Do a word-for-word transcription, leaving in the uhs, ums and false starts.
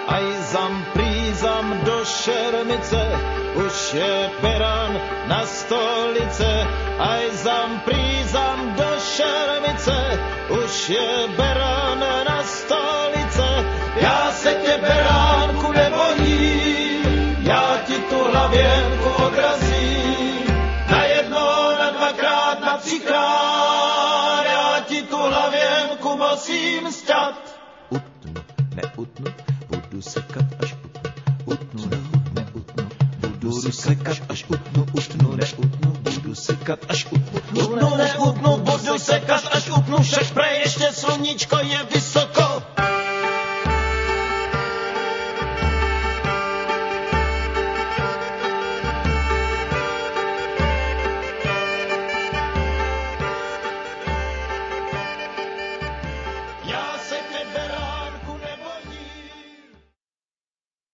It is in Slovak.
aj zam prízam do šermice, už je Beran na stolice, aj zam prízam do šermice, už je Beran na stolice. Ja se tě, Beránku, nebojím, já ti tu hlavěnku odrazím, na jedno, na dvakrát, na třikrát, já ti tu hlavěnku musím sťat. Utnu, neutnu, budu sekat až utnu, utnu, neutnu, neutnu, budu sekat až utnu, utnu, neutnu, budu sekat až utnu, utnu, neutnu,